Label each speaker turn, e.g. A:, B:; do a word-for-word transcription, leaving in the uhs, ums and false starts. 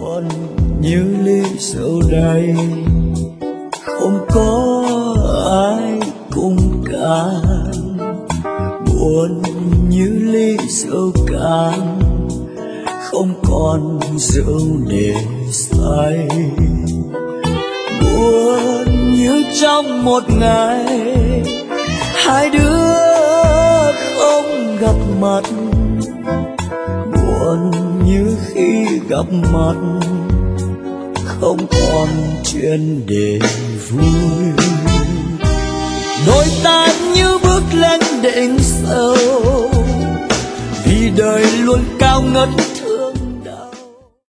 A: buồn như ly rượu đầy, không có ai cùng cạn. Buồn như ly rượu cạn, không còn rượu để say. Buồn như trong một ngày hai đứa không gặp mặt. Buồn như khi gặp mặt không còn chuyện để vui. Đôi ta như bước lên đỉnh sâu, vì đời luôn cao ngất